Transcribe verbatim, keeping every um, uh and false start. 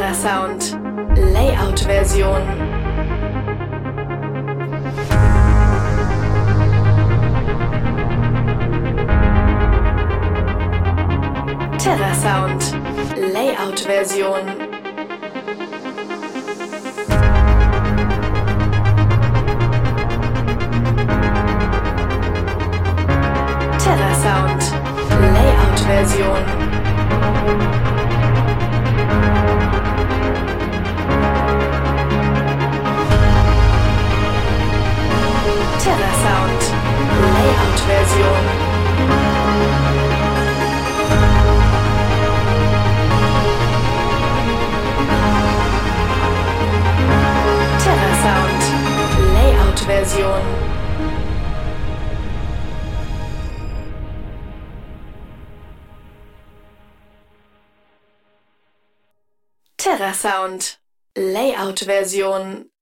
Terrasound Layout-Version. Terrasound Layout-Version. Terrasound Layout-Version. Terrasound Layout-Version. Terrasound Layout-Version. Terrasound Layout-Version.